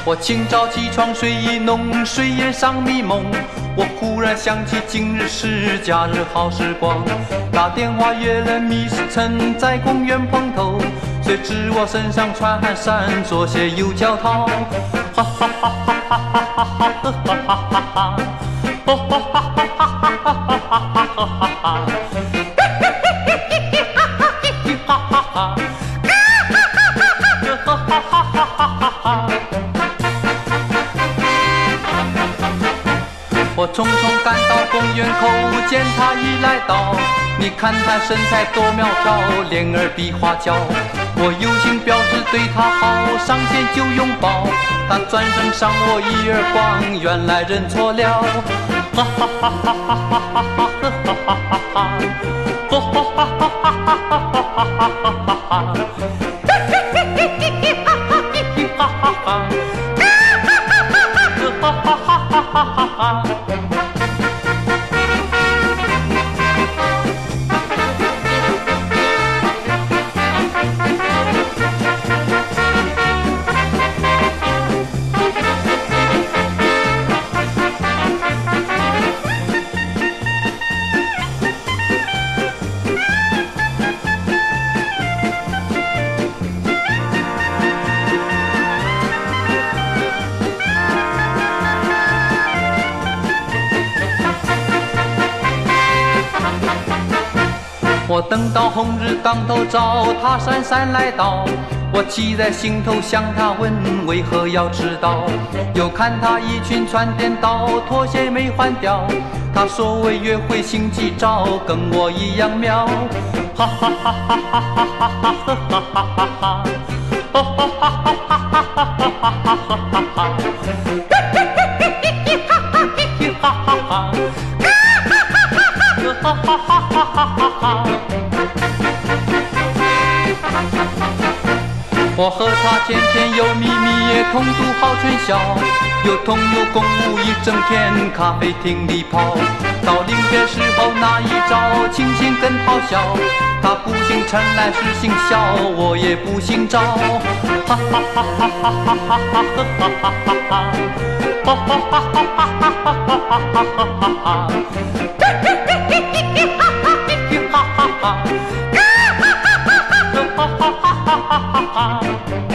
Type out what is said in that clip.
我清早起床睡意浓，睡眼尚迷蒙。我忽然想起今日是假日好时光，打电话约了Miss陈在公园碰头。谁知我身上穿汗衫，左鞋右脚套。哈哈哈哈哈哈哈哈哈哈哈哈哈！哈哈哈哈哈哈哈哈哈哈哈哈！我匆匆赶到公园口，见他已来到。你看他身材多苗条，脸儿比花娇。我有心表示对他好，上前就拥抱。他转身赏我一耳光，原来认错了。哈哈哈哈哈哈哈哈哈哈哈哈哈！哈哈哈哈哈哈哈哈哈哈哈！我等到红日当头照，他姗姗来到。我记在心头，向他问为何要迟到。又看他衣裙穿颠倒，拖鞋没换掉。他说为约会心急照，跟我一样妙。哈哈哈哈哈哈哈哈哈哈哈哈哈！哈哈哈哈哈哈哈哈哈哈哈哈！我和他天天有秘密，也同度好春宵，有同有共舞一整天，咖啡厅里跑。到临别时候那一招，清醒更好笑。他不姓陈来是姓肖，我也不姓赵。哈哈哈哈哈哈哈哈哈哈哈哈哈！哈哈哈哈哈哈哈哈哈哈哈哈！哈哈哈哈！